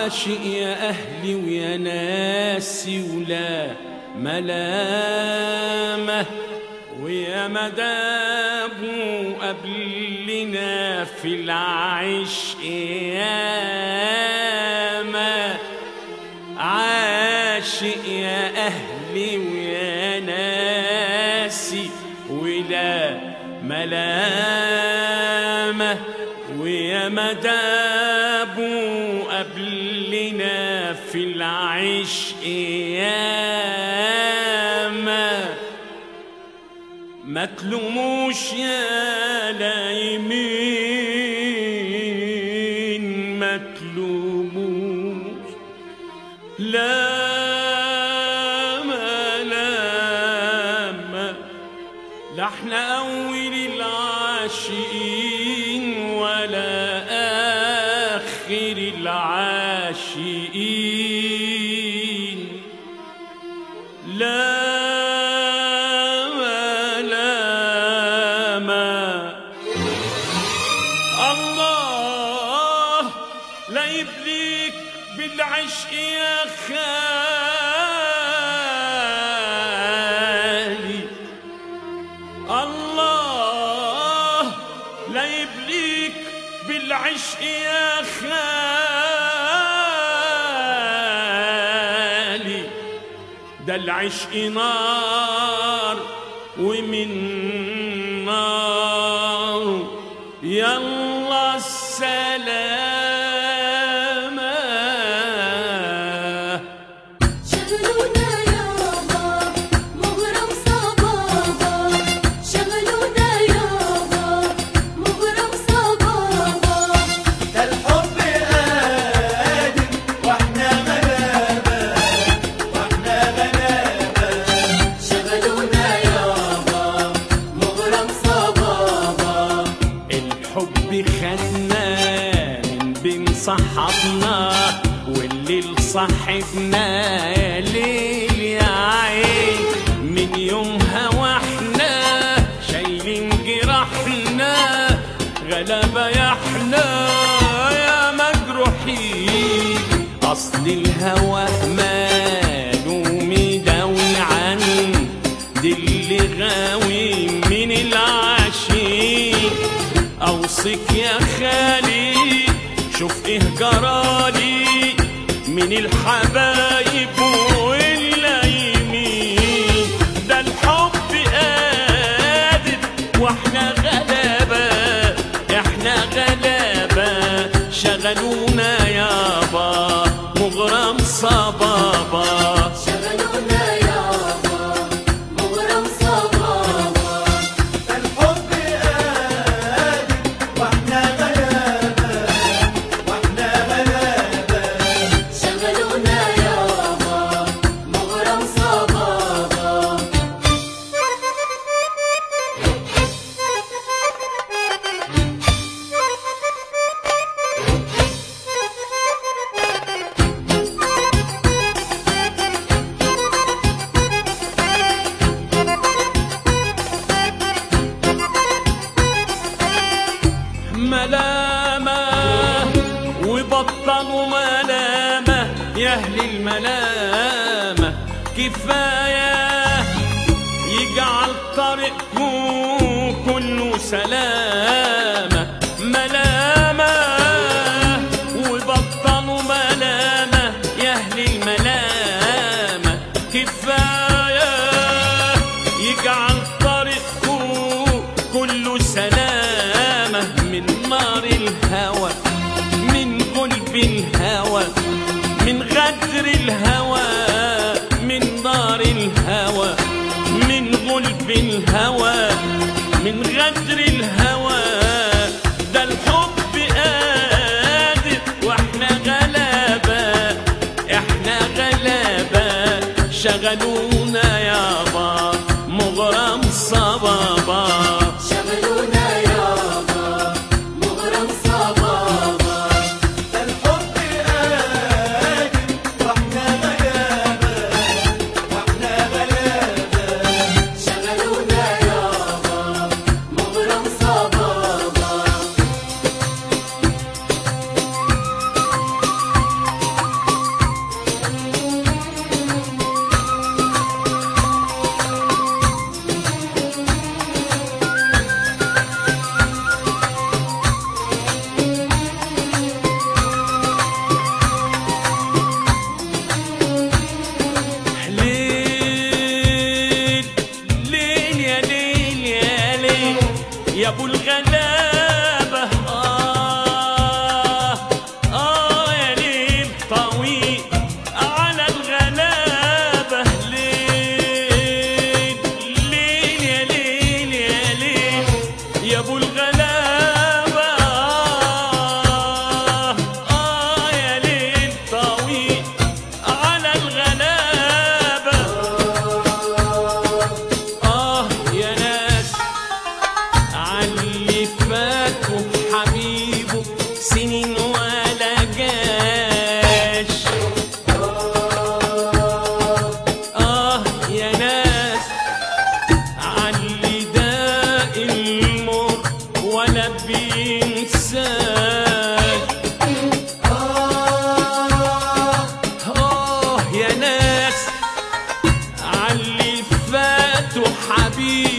عاشق يا أهلي ويا ناسي ولا ملامة، ويا مدابه قبلنا في العشق ياما. عاشق يا أهلي ويا ناسي ولا ملامة، ويا مدابه قبلنا في العشق ياما. ما تلوموش يا لايمين، ما تلوموش، لا ما لا احنا أول العاشقين ولا آخر العاشقين، لا الله لا يبليك بالعشق يا خالي، الله لا يبليك بالعشق يا خالي. ده العشق نار ومن نار يلا السلامة. شغلونا يابا مغرم صبابا، شغلونا يابا مغرم صبابا. ده الحب قادم واحنا غلابة، واحنا غلابة. شغلونا يابا مغرم صبابا. الحب خدنا من بين صحابنا، والليل صاحبنا يا ليل يا عين. من يومها واحنا شايلين جراحنا، غلابة يا احنا يا مجروحين. اصل الهوى ماله مداوي عن دي اللي غاوي من العاشقين. اوصيك يا خالي شوف ايه جرالي من الحبايب واللايمين. ده الحب قادر واحنا غلابة، احنا غلابة. شغلونا يابا مغرم صبابا، شغلونا يابا مغرم صبابا. ده الحب قادم واحنا غلابة، واحنا غلابة. شغلونا يابا مغرم صبابا. ملامة وبطلوا ملامة يا أهل الملامة. كفاية يجعل طريقكم كله سلامة. ملامة وبطلوا ملامة يا أهل الملامة. كفاية يجعل طريقكم كله سلامة. من نار الهوى، من قلب الهوى، من غدر الهوى، من نار الهوى، من قلب الهوى، من غدر الهوى. ده الحب قادر واحنا غلابة، احنا غلابة. شغلونا يابا مغرم صبابا، شغلونا يابا مغرم صبابا. ده الحب قادم واحنا غلابة، واحنا غلابة. شغلونا يابا مغرم صبابا. فيه